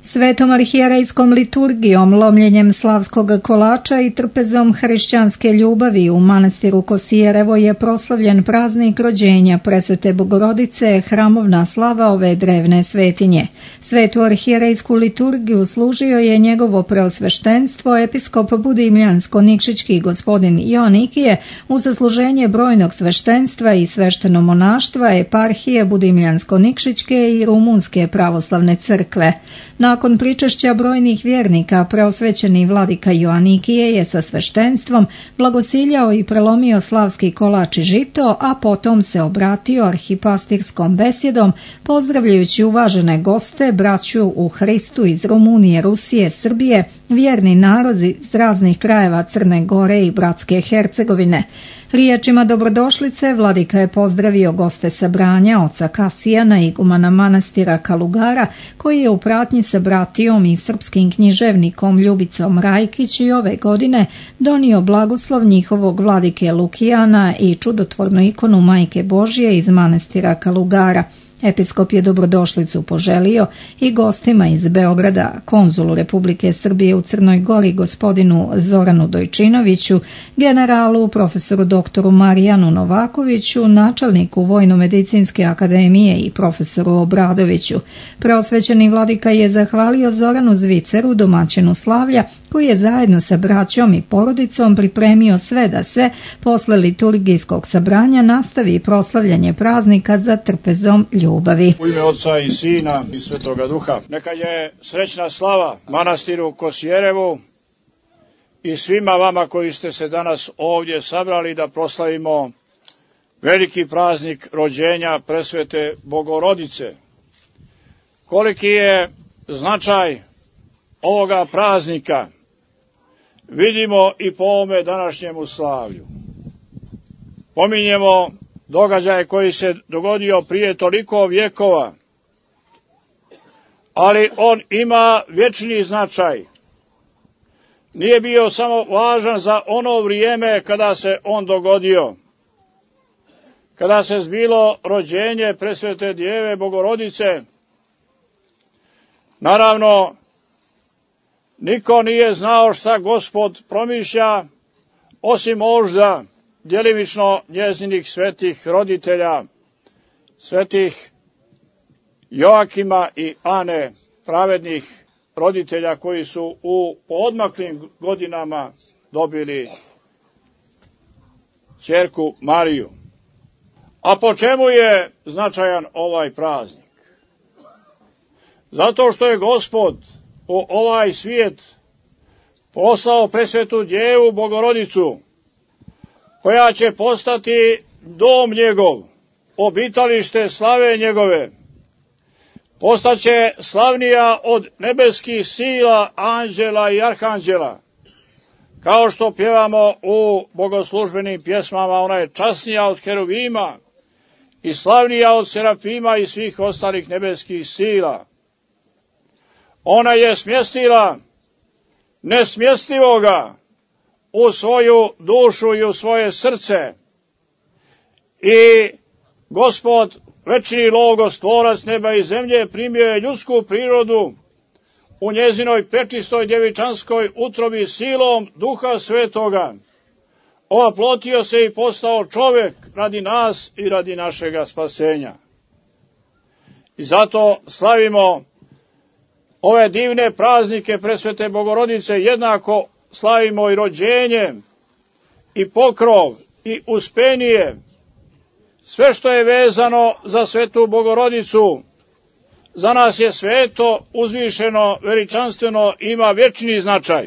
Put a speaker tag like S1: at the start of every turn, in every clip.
S1: Svetom arhijerejskom liturgijom, lomljenjem slavskog kolača i trpezom hrišćanske ljubavi u manastiru Kosijerevo je proslavljen praznik rođenja Presvete Bogorodice, hramovna slava ove drevne svetinje. Svetu arhijerejsku liturgiju služio je njegovo preosveštenstvo, episkop Budimljansko-Nikšićki gospodin Joanikije, uz zasluženje brojnog sveštenstva i svešteno monaštva eparhije Budimljansko-Nikšićke i Rumunske pravoslavne crkve. Nakon pričešća brojnih vjernika, preosvećeni vladika Joanikije je sa sveštenstvom blagosiljao i prelomio slavski kolač i žito, a potom se obratio arhipastirskom besjedom, pozdravljajući uvažene goste, braću u Hristu iz Rumunije, Rusije, Srbije, vjerni narod iz raznih krajeva Crne Gore i Bratske Hercegovine. Riječima dobrodošlice vladika je pozdravio goste sabranja oca Kasijana, igumana manastira Kalugara, koji je u pratnji sa bratijom i srpskim književnikom Ljubicom Rajkić i ove godine donio blagoslov njihovog vladike Lukijana i čudotvornu ikonu Majke Božje iz manastira Kalugara. Episkop je dobrodošlicu poželio i gostima iz Beograda, konzulu Republike Srbije u Crnoj Gori gospodinu Zoranu Dojčinoviću, generalu profesoru doktoru Marijanu Novakoviću, načelniku Vojno-medicinske akademije i profesoru Obradoviću. Preosvećeni vladika je zahvalio Zoranu Zviceru, domaćinu slavlja, koji je zajedno sa braćom i porodicom pripremio sve da se, posle liturgijskog sabranja, nastavi proslavljanje praznika za trpezom ljubavi.
S2: U ime Otca i Sina i Svetoga Duha. Neka je srećna slava manastiru Kosijerevu i svima vama koji ste se danas ovdje sabrali da proslavimo veliki praznik rođenja Presvete Bogorodice. Koliki je značaj ovoga praznika vidimo i po ovome današnjemu slavlju. Pominjemo događaj koji se dogodio prije toliko vjekova, ali on ima vječni značaj. Nije bio samo važan za ono vrijeme kada se on dogodio, kada se zbilo rođenje Presvete Djeve Bogorodice. Naravno, niko nije znao šta Gospod promišlja, osim možda djelimično njezinih svetih roditelja, svetih Joakima i Ane, pravednih roditelja koji su u poodmaklim godinama dobili ćerku Mariju. A po čemu je značajan ovaj praznik? Zato što je Gospod u ovaj svijet poslao Presvetu Djevu Bogorodicu, koja će postati dom njegov, obitalište slave njegove. Postaće slavnija od nebeskih sila, anđela i arhanđela. Kao što pjevamo u bogoslužbenim pjesmama, ona je časnija od heruvima i slavnija od serafima i svih ostalih nebeskih sila. Ona je smjestila nesmjestivoga u svoju dušu i u svoje srce. I Gospod, večni Logos, tvorac neba i zemlje, primio je ljudsku prirodu u njezinoj prečistoj djevičanskoj utrobi silom Duha Svetoga. Ovaplotio se i postao čovjek radi nas i radi našega spasenja. I zato slavimo ove divne praznike Presvete Bogorodice, jednako slavimo i rođenje, i pokrov, i uspenije. Sve što je vezano za Svetu Bogorodicu, za nas je sveto, uzvišeno, veličanstveno, ima vječni značaj.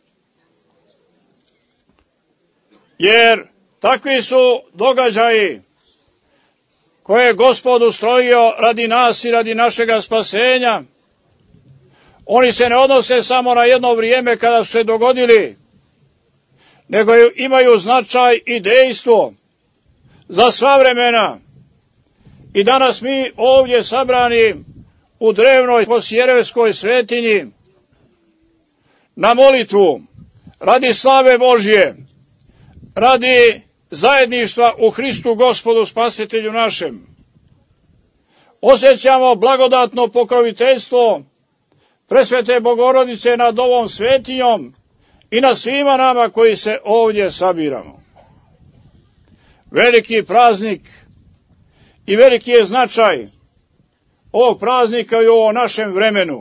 S2: Jer takvi su događaji koje je Gospod ustrojio radi nas i radi našega spasenja. Oni se ne odnose samo na jedno vrijeme kada su se dogodili, nego imaju značaj i dejstvo za sva vremena. I danas mi ovdje sabrani u drevnoj Kosijerevskoj svetinji na molitvu radi slave Božje, radi zajedništva u Hristu Gospodu Spasitelju našem, osjećamo blagodatno pokroviteljstvo Presvete Bogorodice nad ovom svetinjom i na svima nama koji se ovdje sabiramo. Veliki praznik i veliki je značaj ovog praznika i u ovom našem vremenu.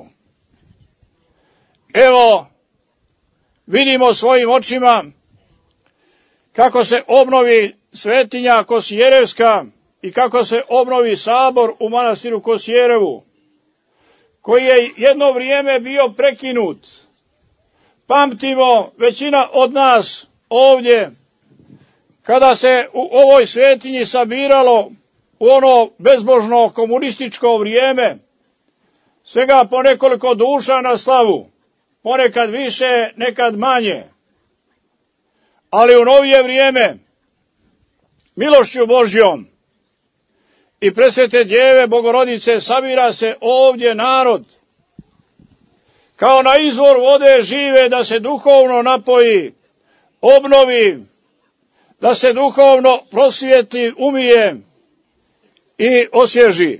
S2: Evo, vidimo svojim očima kako se obnovi svetinja Kosijerevska i kako se obnovi sabor u manastiru Kosijerevu, koji je jedno vrijeme bio prekinut. Pamtimo, većina od nas ovdje, kada se u ovoj svetinji sabiralo u ono bezbožno komunističko vrijeme, svega po nekoliko duša na slavu, ponekad više, nekad manje. Ali u novije vrijeme, milošću Božjom i presvete Djeve Bogorodice sabira se ovdje narod, kao na izvor vode žive, da se duhovno napoji, obnovi, da se duhovno prosvijetli, umije i osvježi.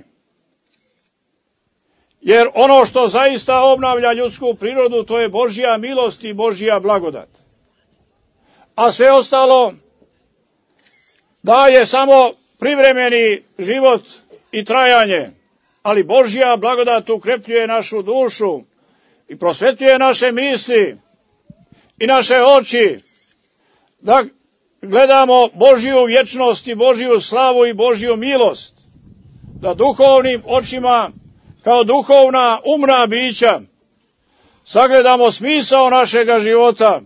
S2: Jer ono što zaista obnavlja ljudsku prirodu, to je Božja milost i Božja blagodat. A sve ostalo daje samo privremeni život i trajanje, ali Božja blagodat ukrepljuje našu dušu i prosvetljuje naše misli i naše oči, da gledamo Božju vječnost i Božju slavu i Božju milost, da duhovnim očima, kao duhovna umna bića, sagledamo smisao našega života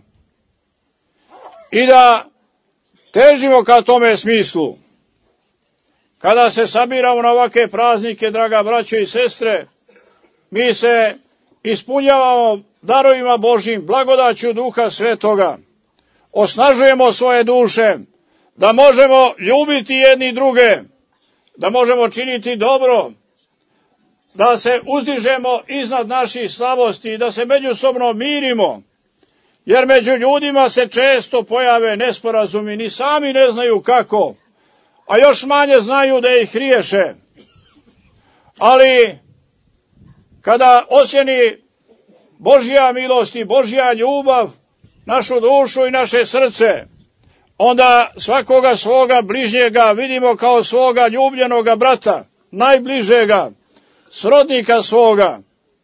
S2: i da težimo ka tome smislu. Kada se sabiramo na ovakve praznike, draga braćo i sestre, mi se ispunjavamo darovima Božjim, blagodaću Duha Svetoga. Osnažujemo svoje duše, da možemo ljubiti jedni druge, da možemo činiti dobro, da se uzdižemo iznad naših slabosti, da se međusobno mirimo, jer među ljudima se često pojave nesporazumi, ni sami ne znaju kako, a još manje znaju da ih riješe. Ali kada osjeni Božja milost i Božja ljubav našu dušu i naše srce, onda svakoga svoga bližnjega vidimo kao svoga ljubljenoga brata, najbližega, srodnika svoga.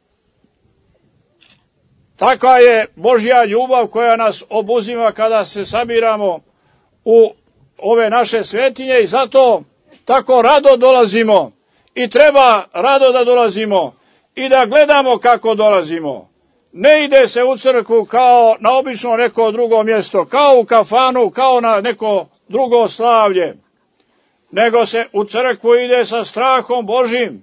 S2: Takva je Božja ljubav koja nas obuzima kada se sabiramo u ove naše svetinje i zato tako rado dolazimo i treba rado da dolazimo i da gledamo kako dolazimo. Ne ide se u crkvu kao na obično neko drugo mjesto, kao u kafanu, kao na neko drugo slavlje, nego se u crkvu ide sa strahom Božjim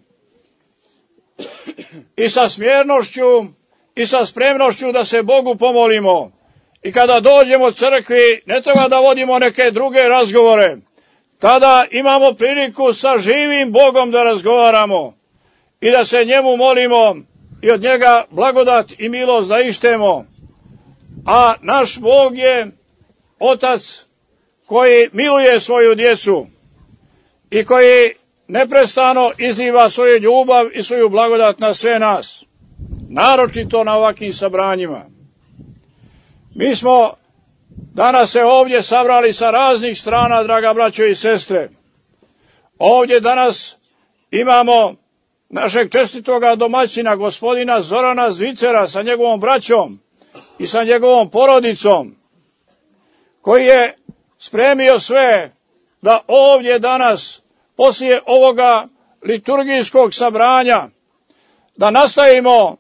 S2: i sa smjernošću i sa spremnošću da se Bogu pomolimo. I kada dođemo crkvi, ne treba da vodimo neke druge razgovore. Tada imamo priliku sa živim Bogom da razgovaramo i da se njemu molimo i od njega blagodat i milost da ištemo. A naš Bog je Otac koji miluje svoju djecu i koji neprestano izliva svoju ljubav i svoju blagodat na sve nas, naročito na ovakvim sabranjima. Mi smo danas se ovdje sabrali sa raznih strana, draga braćo i sestre. Ovdje danas imamo našeg čestitoga domaćina, gospodina Zorana Zvicera, sa njegovom braćom i sa njegovom porodicom, koji je spremio sve da ovdje danas, poslije ovoga liturgijskog sabranja, da nastavimo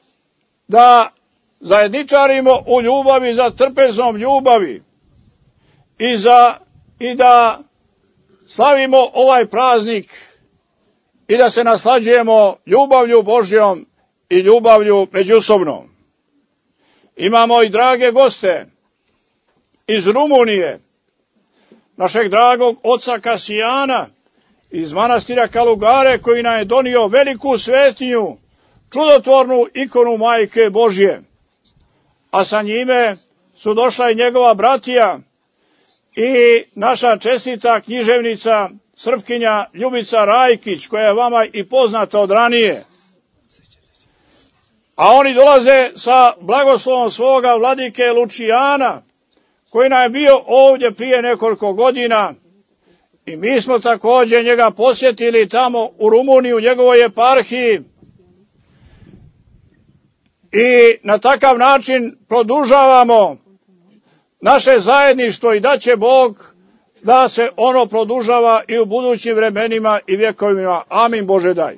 S2: da zajedničarimo u ljubavi, za trpezom ljubavi i da slavimo ovaj praznik i da se naslađujemo ljubavlju Božjom i ljubavlju međusobnom. Imamo i drage goste iz Rumunije, našeg dragog oca Kasijana iz manastira Kalugare, koji nam je donio veliku svetinju, čudotvornu ikonu Majke Božje. A sa njime su došla i njegova bratija i naša čestita književnica, Srpkinja Ljubica Rajkić, koja je vama i poznata od ranije. a oni dolaze sa blagoslovom svoga vladike Lučijana, koji nam je bio ovdje prije nekoliko godina, i mi smo također njega posjetili tamo u Rumuniji, u njegovoj eparhiji, i na takav način produžavamo naše zajedništvo i da će Bog da se ono produžava i u budućim vremenima i vjekovima. Amin Bože daj.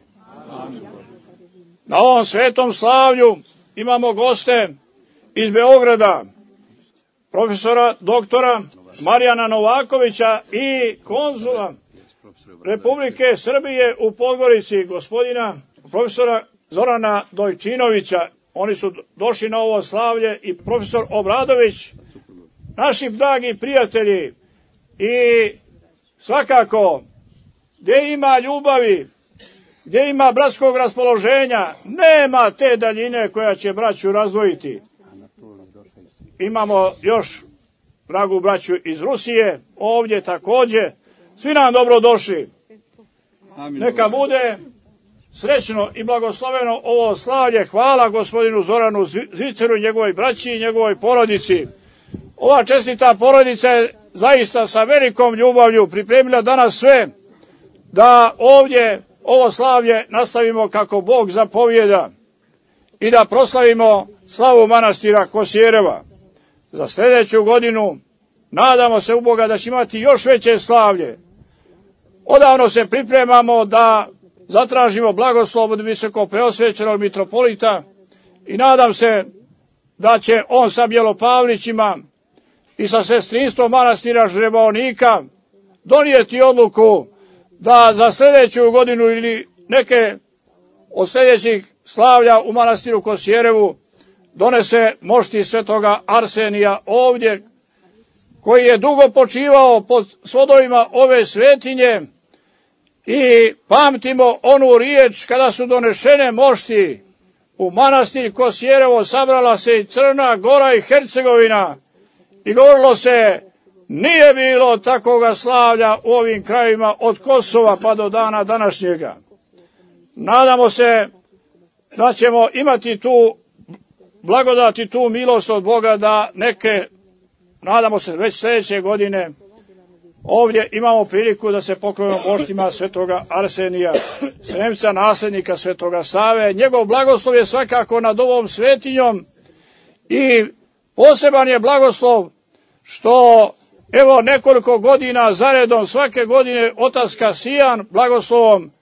S2: Na ovom svetom slavlju imamo goste iz Beograda, profesora doktora Marijana Novakovića i konzula Republike Srbije u Podgorici, gospodina profesora Zorana Dojčinovića. Oni su došli na ovo slavlje, i profesor Obradović, naši dragi prijatelji. I svakako, gdje ima ljubavi, gdje ima bratskog raspoloženja, nema te daljine koja će braću razdvojiti. Imamo još dragu braću iz Rusije, ovdje također. Svi nam dobro došli. Neka bude srećno i blagosloveno ovo slavlje. Hvala gospodinu Zoranu Zviceru, njegovoj braći i njegovoj porodici. Ova čestita porodica je zaista sa velikom ljubavlju pripremila danas sve da ovdje ovo slavlje nastavimo kako Bog zapovijeda i da proslavimo slavu manastira Kosjereva. Za sljedeću godinu nadamo se u Boga da će imati još veće slavlje. Odavno se pripremamo da zatražimo blagoslov od visoko preosvećenog mitropolita i nadam se da će on sa Bjelopavlićima i sa sestrinstvom manastira Žrebaonika donijeti odluku da za sljedeću godinu ili neke od sljedećih slavlja u manastiru Kosjerevu donese mošti svetoga Arsenija ovdje, koji je dugo počivao pod svodovima ove svetinje, i pamtimo onu riječ kada su donešene mošti u manastir Kosjerevo, sabrala se i Crna Gora i Hercegovina i govorilo se nije bilo takoga slavlja u ovim krajevima od Kosova pa do dana današnjega. Nadamo se da ćemo imati tu blagodat i tu milost od Boga da neke, nadamo se već sljedeće godine, ovdje imamo priliku da se poklonimo moštima svetoga Arsenija, Sremca, nasljednika svetoga Save. Njegov blagoslov je svakako nad ovom svetinjom i poseban je blagoslov što evo nekoliko godina zaredom svake godine otac Kasijan blagoslovom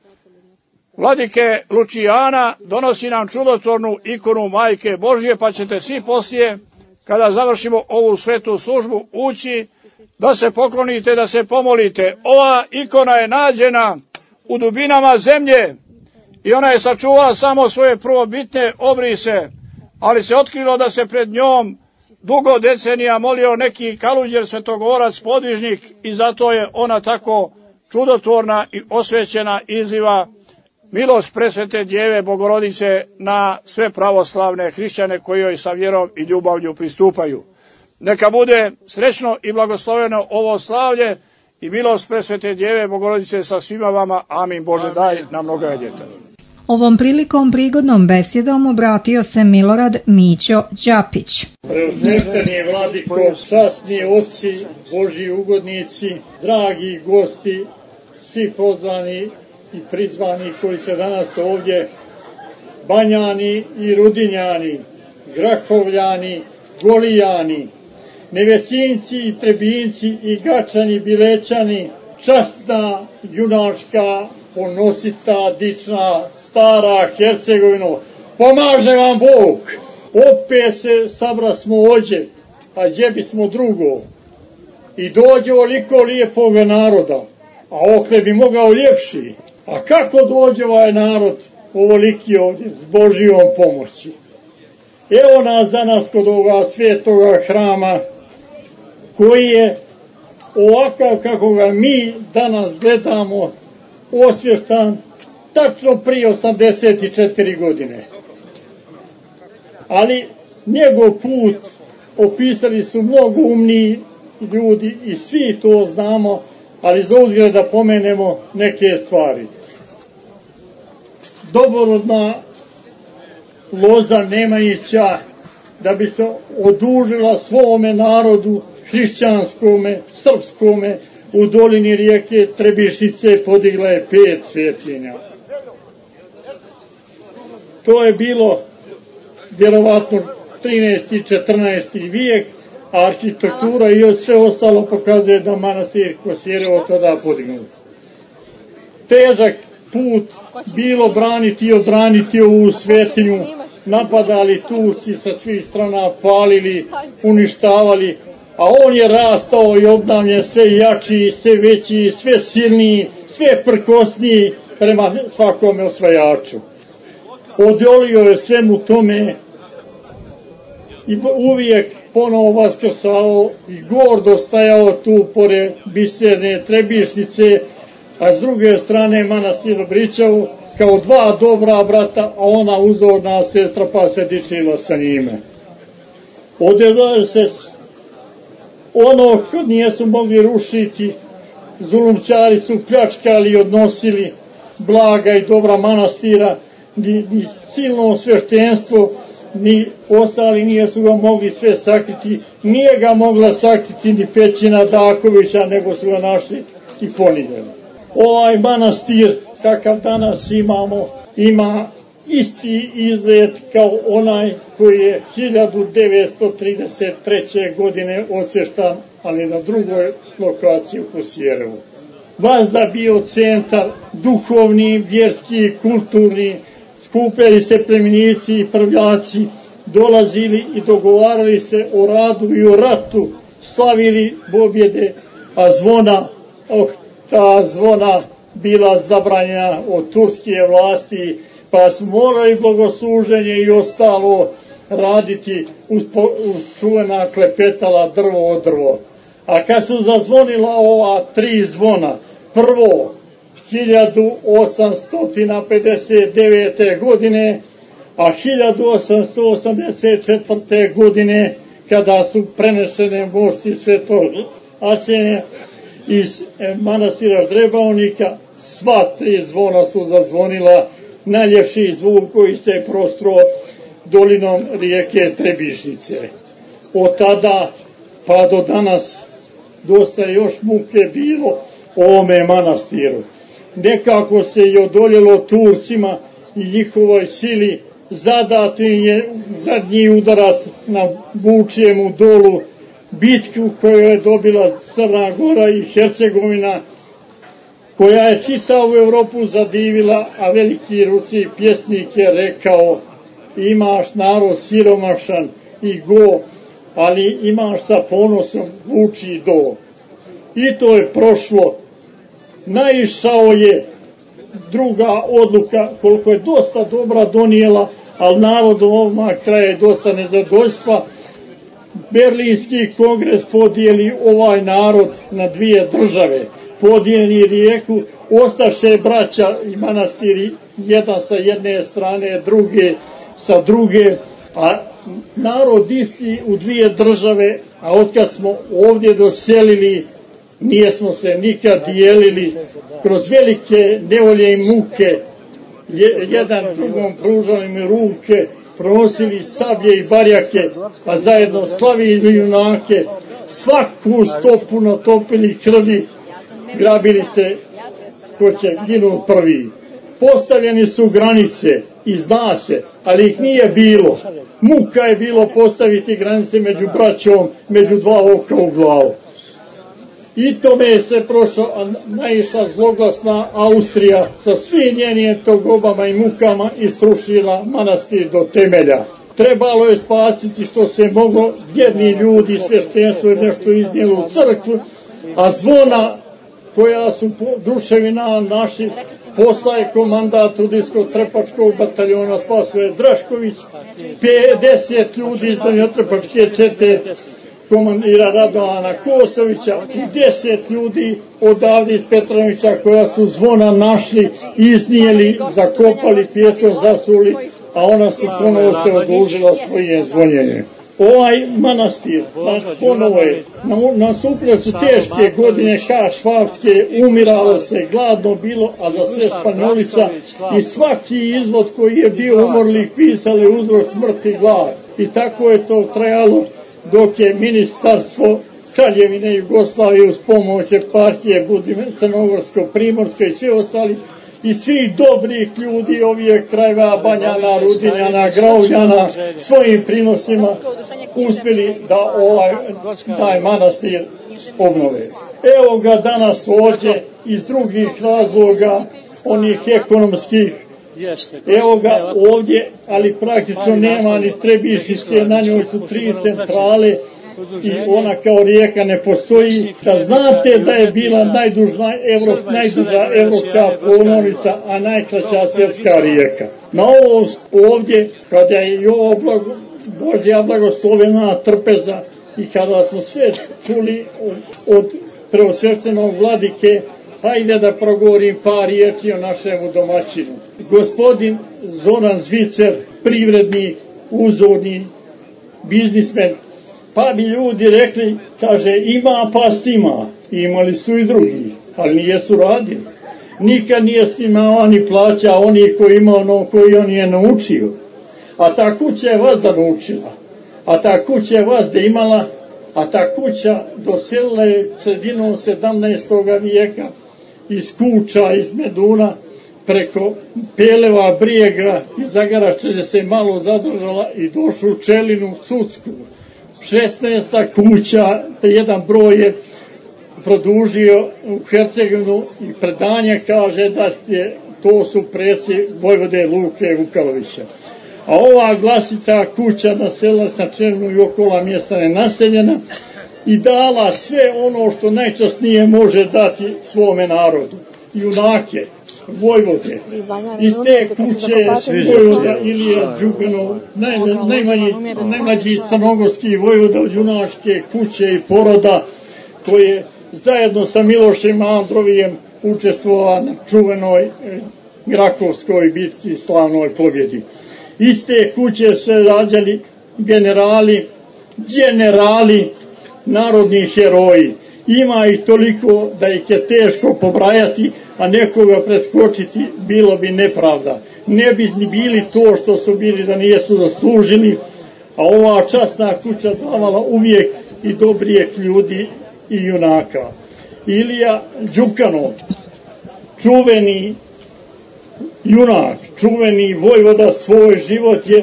S2: vladike Lučijana donosi nam čudotvornu ikonu Majke Božje, pa ćete svi poslije, kada završimo ovu svetu službu, ući da se poklonite, da se pomolite. Ova ikona je nađena u dubinama zemlje i ona je sačuvala samo svoje prvobitne obrise, ali se otkrilo da se pred njom dugo decenija molio neki Kaluđer, svetogorac, podvižnik, i zato je ona tako čudotvorna i osvećena, izliva milost presvete Djeve Bogorodice na sve pravoslavne hrišćane koji joj sa vjerom i ljubavlju pristupaju. Neka bude srećno i blagosloveno ovo slavlje i milost presvete Djeve Bogorodice sa svima vama. Amin Bože daj na mnoga djeta.
S1: Ovom prilikom prigodnom besedom obratio se Milorad Mićo Đapić.
S3: Preosvešteni vladiko, časni oci, Božji ugodnici, dragi gosti, svi pozvani i prizvani koji se danas ovdje, Banjani i Rudinjani, Grahovljani, Golijani, Nevesinci i Trebinci i Gačani, Bilećani, časna, junačka, ponosita, dična, stara Hercegovino, pomaže vam Bog. Opet se sabrasmo ođe, a gdje bismo drugo. I dođe oliko lijepog naroda, a okle bi mogao ljepši. A kako dođe ovaj narod ovoliki ovdje s Božijom pomoći? Evo nas danas kod ovoga svetoga hrama, koji je ovakav kako ga mi danas gledamo, osvještan tačno prije 84 godine. Ali njegov put opisali su mnogo umniji ljudi i svi to znamo, ali za uzgled da pomenemo neke stvari. Domorodna Loza Nemanjića, da bi se odužila svome narodu, hrišćanskome, srpskome, u dolini rijeke Trebišnice podigla je 5 svjetljenja. To je bilo vjerovatno 13. i 14. vijek, a arhitektura i sve ostalo pokazuje da manastir Kosijerevo tada podignuo. Težak put bilo braniti i odbraniti ovu svetinju, napadali Turci sa svih strana, palili, uništavali, a on je rastao i obnavljen sve jači, sve veći, sve silniji, sve prkosniji prema svakome osvajaču. Odolio je svemu tome i uvijek ponovo vaskrsao i gordo stajao tu pored biserne Trebišnice, a s druge strane manastir Bričevo kao 2 dobra brata, a ona uzorna sestra pa se dičila sa njime. Odelo se ono što nijesu mogli rušiti, zulumčari su pljačkali i odnosili blaga i dobra manastira, ni silno sveštenstvo, ni ostali nijesu ga mogli sve sakriti, nije ga mogla sakriti ni Pećina Dakovića, nego su ga našli i ponijeli. Ovaj manastir, kakav danas imamo, ima isti izgled kao onaj koji je 1933. godine osvještan, ali na drugoj lokaciji u Kosijerevu. Vazda bio centar duhovni, vjerski, kulturni, skupljali se plemenici i prvljaci, dolazili i dogovarali se o radu i o ratu, slavili pobjede, a zvona, ta zvona bila zabranjena od turske vlasti, pa smo morali bogosluženje i ostalo raditi uz čuvena klepetala drvo od drvo. A kad su zazvonila ova 3 zvona, prvo 1859. godine, a 1884. godine, kada su prenešene mosti Svetog Arsenija iz manastira Ždrebavnika, sva 3 zvona su zazvonila, najljepši zvuk koji se prostro dolinom rijeke Trebišnice. Od tada pa do danas dosta još muke bilo ovome manastiru. Nekako se je odoljelo Turcima i njihovoj sili, zadato je zadnji udarac na Vučijemu dolu, bitku koju je dobila Crna Gora i Hercegovina, koja je čitavu Evropu zadivila, a veliki ruski pjesnik je rekao: imaš narod siromašan i go, ali imaš sa ponosom vuči do. I to je prošlo. Naišao je druga odluka, koliko je dosta dobra donijela, ali narod ovog kraja je dosta nezadovoljstva. Berlinski kongres podijeli ovaj narod na 2 države, podijeli Rijeku, ostaše braća i manastiri, jedan sa jedne strane, druge sa druge, a narod isti u 2 države, a otkad smo ovdje doselili, nijesmo se nikad dijelili, kroz velike nevolje i muke, jedan drugom pružali mi ruke, pronosili sablje i barjake, a zajedno slavili junake, svaku stopu natopili krvi, grabili se ko će ginut prvi. Postavljeni su granice i zna se, ali ih nije bilo. Muka je bilo postaviti granice među braćom, među 2 oka u glavu. I tome se prošla naišla zloglasna Austrija sa svim njenim togobama i mukama i srušila manastir do temelja. Trebalo je spasiti što se moglo, vjerni ljudi, sveštenstvo je nešto iznijelo u crkvu, a zvona koja su duševina naši poslaje komandant Rudijsko-trepačkog bataljona Spasoje Drašković, 50 ljudi iz Donjotrepačke čete komandira Radovana Kosovića i 10 ljudi odavde iz Petrovića koja su zvona našli, iznijeli, zakopali, pijeskom zasuli, a ona su ponovo se odužila svoje zvonjenje. Ovaj manastir, ponovo je, nastupile su teške godine švabske, umiralo se, gladno bilo, a za sve Španjolica i svaki izvod koji je bio umorlih pisali uzrok smrti glad. I tako je to trajalo dok je ministarstvo Kraljevine Jugoslavije uz pomoć eparhije Crnogorsko-Primorsko i svi ostali i svi dobrih ljudi ovih krajeva, Banjana, Rudinjana, Grauvljana, svojim prinosima uspjeli da taj manastir obnove. Evo ga danas ovdje iz drugih razloga, onih ekonomskih, evo ga ovdje, ali praktično nema ni Trebišice, na njoj su 3 centrale i ona kao rijeka ne postoji. Da znate da je bila najduža evropska plonovnica, a najkraća svjetska rijeka. Na ovo ovdje, kada je i ovo Božja blagoslovena trpeza i kada smo sve čuli od preosveštenog vladike, hajde da progovorim par riječi o našemu domaćinu. Gospodin Zoran Zvicer, privredni, uzorni biznismen, pa bi ljudi rekli, kaže, ima pa stima, imali su i drugi, ali nijesu radili. Nikad nije stimao ni plaća oni koji ima ono koji on je naučio. A ta kuća je vas da naučila, a ta kuća je vas da imala, a ta kuća doselila je sredinom 17. vijeka iz Kuča, iz Meduna, preko Peleva, Brijega i Zagarače se malo zadržala i došla u Čelinu, Cucku. 16. kuća, jedan broj je produžio u Hercegovinu i predanje kaže da to su preci Vojvode Luke Vukalovića. A ova glasita kuća naselila se na Čelinu i okola mjesta nenaseljena i dala sve ono što najčasnije može dati svome narodu. Junake, vojvode. Iz te kuće vojvoda Ilija Đukanov, najmlađi crnogorski vojvoda od junaške kuće i poroda, koji je zajedno sa Milošem Androvijem učestvovao na čuvenoj Grakovskoj bitki, slavnoj pobjedi. Iz te kuće se rađali generali, narodni heroji. Ima ih toliko da ih je teško pobrajati, a nekoga preskočiti bilo bi nepravda. Ne bi ni bili to što su bili da nijesu zaslužili, a ova časna kuća davala uvijek i dobrijeg ljudi i junaka. Ilija Đukanov, čuveni junak, čuveni vojvoda, svoj život je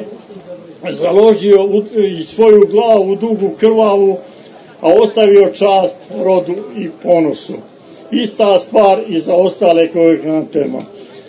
S3: založio i svoju glavu dugu krvavu, a ostavio čast rodu i ponosu. Ista stvar i za ostale koje nam tema.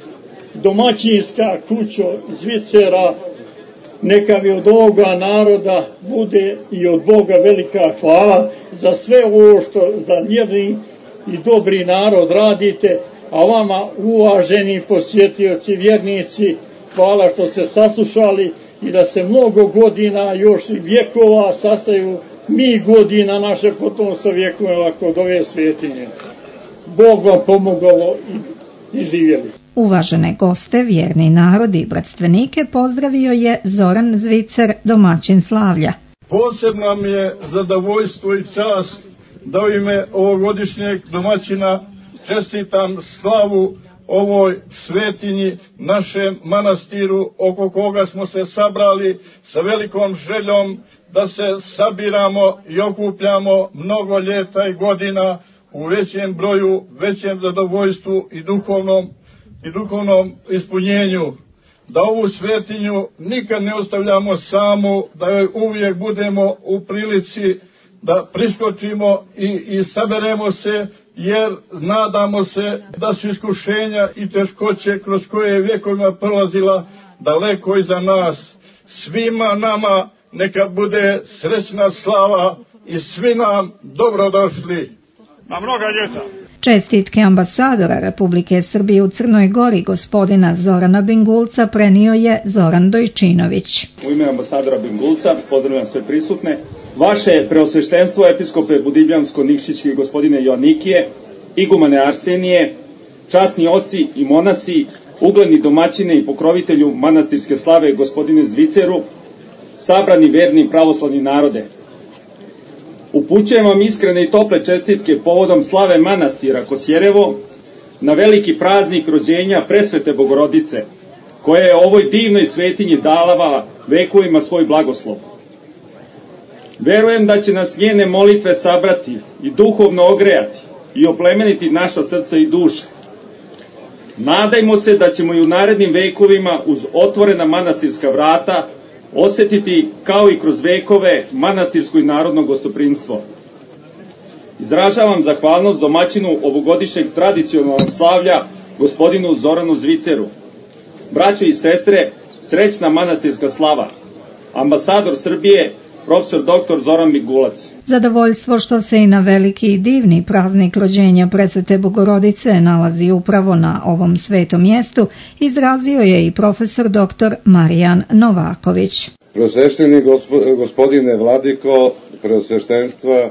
S3: Domaćinska kućo Zvicera, neka mi od ovoga naroda bude i od Boga velika hvala za sve ovo što za mirni i dobri narod radite, a vama uvaženi posjetioci, vjernici, hvala što ste saslušali i da se mnogo godina, još i vjekova sastaju mi godina naše potomstvo vjekova kod ove svetinje. Bog vam pomogao i živjeli.
S1: Uvažene goste, vjerni narod i bratstvenike pozdravio je Zoran Zvicer, domaćin slavlja.
S4: Posebno mi je zadovoljstvo i čast da u ime ovogodišnjeg domaćina čestitam slavu ovoj svetinji, našem manastiru, oko koga smo se sabrali sa velikom željom da se sabiramo i okupljamo mnogo ljeta i godina u većem broju, većem zadovoljstvu i duhovnom ispunjenju. Da ovu svetinju nikad ne ostavljamo samu, da joj uvijek budemo u prilici da priskočimo i saberemo se, jer nadamo se da su iskušenja i teškoće kroz koje je vjekovima prolazila daleko iza nas. Svima nama neka bude srećna slava i svi nam dobrodošli.
S2: Na mnoga ljeta.
S1: Čestitke ambasadora Republike Srbije u Crnoj Gori gospodina Zorana Bingulca prenio je Zoran Dojčinović.
S5: U ime ambasadora Bingulca pozdravljam sve prisutne. Vaše preosveštenstvo, episkope Budivljansko-Nikšićki gospodine Joannikije, igumane Arsenije, časni oci i monasi, ugledni domaćine i pokrovitelju manastirske slave gospodine Zviceru, sabrani verni pravoslavni narode. Upućujem vam iskrene i tople čestitke povodom slave manastira Kosjerevo na veliki praznik rođenja presvete Bogorodice, koja je ovoj divnoj svetinji dala vekovima svoj blagoslov. Verujem da će nas njene molitve sabrati i duhovno ogrejati i oplemeniti naša srca i duše. Nadajmo se da ćemo i u narednim vekovima uz otvorena manastirska vrata osetiti, kao i kroz vekove, manastirsko i narodno gostoprimstvo. Izražavam zahvalnost domaćinu ovogodišnjeg tradicionalnog slavlja, gospodinu Zoranu Zviceru. Braćo i sestre, srećna manastirska slava. Ambasador Srbije, profesor dr. Zoran Migulac.
S1: Zadovoljstvo što se i na veliki i divni praznik rođenja presvete Bogorodice nalazi upravo na ovom svetom mjestu izrazio je i profesor dr. Marijan Novaković.
S6: Preosvešteni gospodine vladiko, preosveštenstva,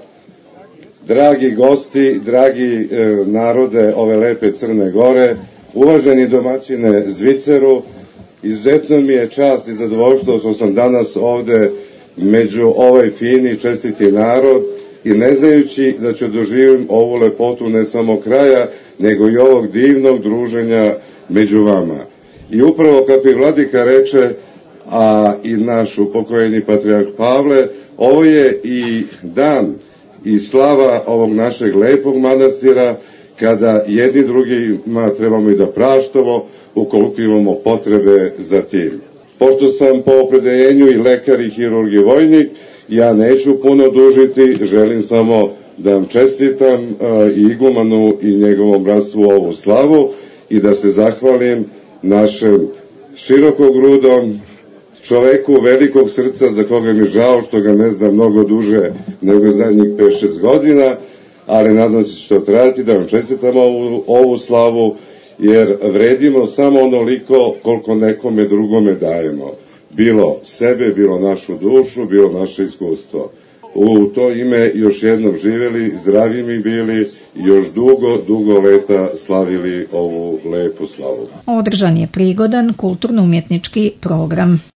S6: dragi gosti, dragi narode ove lepe Crne Gore, uvaženi domaćine Zviceru, izuzetno mi je čast i zadovoljstvo što sam danas ovde među ovaj fini čestiti narod i ne znajući da ću doživim ovu lepotu ne samo kraja, nego i ovog divnog druženja među vama. I upravo kako i vladika reče, a i naš upokojeni patrijarh Pavle, ovo je i dan i slava ovog našeg lepog manastira, kada jedni drugima trebamo i da praštamo ukoliko imamo potrebe za tim. Pošto sam po opredeljenju i lekar i hirurg i vojnik, ja neću puno dužiti, želim samo da vam čestitam i igumanu i njegovom bratstvu ovu slavu i da se zahvalim našem širokogrudom čoveku velikog srca, za koga mi žao što ga ne znam mnogo duže nego zadnjih 5-6 godina, ali nadam se što trajati, da vam čestitam ovu slavu, jer vredimo samo onoliko koliko nekome drugome dajemo. Bilo sebe, bilo našu dušu, bilo naše iskustvo. U to ime još jednom živjeli, zdravi mi bili i još dugo leta slavili ovu lepu slavu.
S1: Održan je prigodan kulturno-umjetnički program.